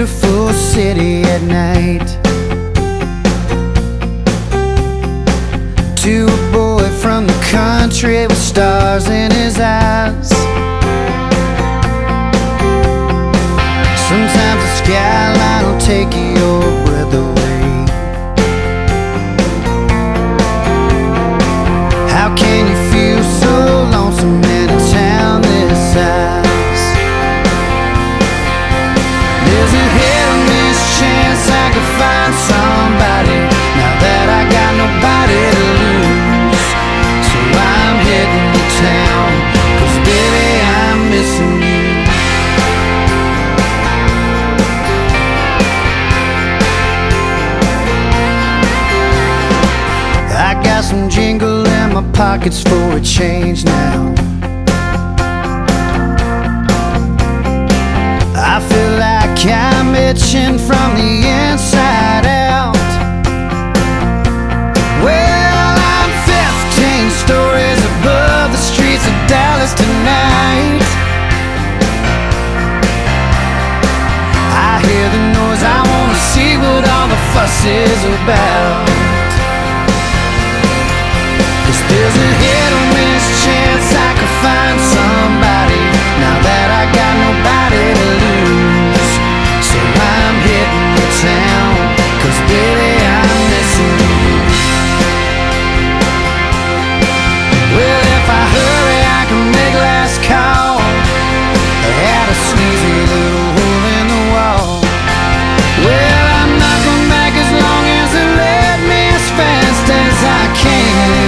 beautiful city at night. To a boy from the country with stars in his eyes. Sometimes the skyline will take your breath away. How can you feel so lonesome in a town this size? There's a hit or miss chance I could find somebody now that I got nobody to lose. So I'm heading to town, 'cause baby I'm missing you. I got some jingle in my pockets for a change now. I feel like I'm itching from the inside out. Well, I'm 15 stories above the streets of Dallas tonight. I hear the noise, I wanna see what all the fuss is about. There's a hit or miss chance I could find somebody now that I got nobody to lose. So I'm hitting the town, 'cause baby I'm missing you. Well, if I hurry I can make last call at a sleazy little hole in the wall. Well, I'm not going back as long as they let me as fast as I can.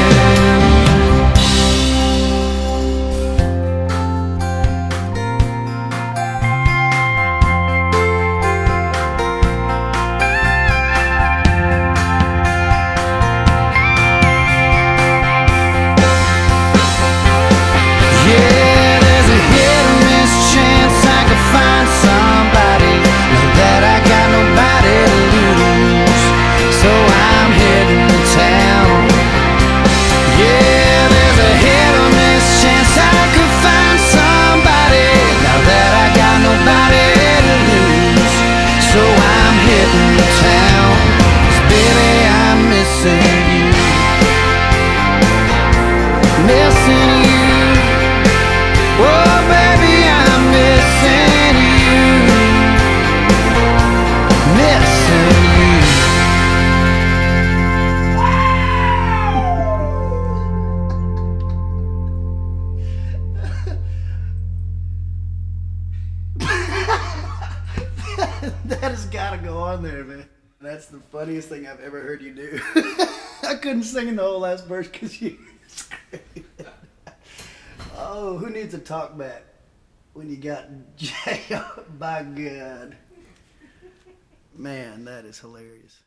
That has gotta go on there, man. That's the funniest thing I've ever heard you do. I couldn't sing in the whole last verse because you screamed. Oh, who needs a talk back when you got Jay? By God. Man, that is hilarious.